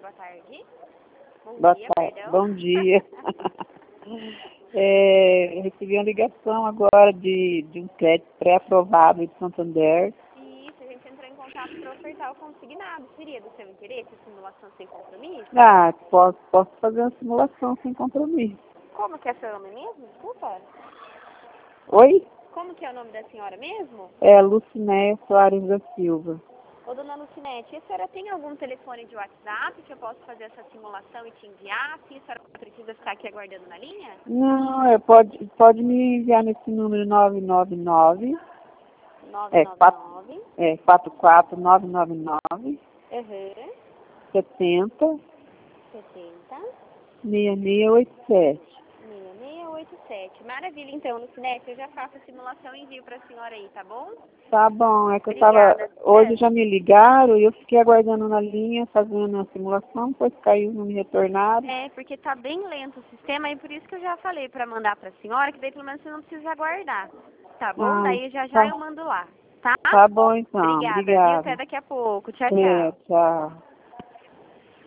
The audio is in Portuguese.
boa tarde. Bom Boa dia, tarde. perdão. Bom dia. Recebi uma ligação agora de um crédito pré-aprovado de Santander. Isso, a gente entrou em contato para ofertar o consignado. Seria do seu interesse, simulação sem compromisso? Ah, posso fazer uma simulação sem compromisso. Como que é seu nome mesmo? Desculpa. Oi? Como que é o nome da senhora mesmo? É Lucinéia Soares da Silva. Ô, dona Lucinete, a senhora tem algum telefone de WhatsApp que eu possa fazer essa simulação e te enviar? Se a senhora precisa ficar aqui aguardando na linha? Não, pode me enviar nesse número 999 999. 44999 Uhum. 70 70. 6687. 6687. Maravilha, então, Lucinete, eu já faço a simulação e envio para a senhora aí, tá bom? Tá bom, é que Obrigada. hoje já me ligaram e eu fiquei aguardando na linha, fazendo a simulação, depois caiu, não me retornaram. É, porque tá bem lento o sistema e por isso que eu já falei para mandar para a senhora, que daí pelo menos você não precisa aguardar, tá bom? Ah, Daí já tá, eu mando lá, tá? tá bom então, Obrigada, viu? Até obrigada. daqui a pouco. Tchau, É, tchau. tchau.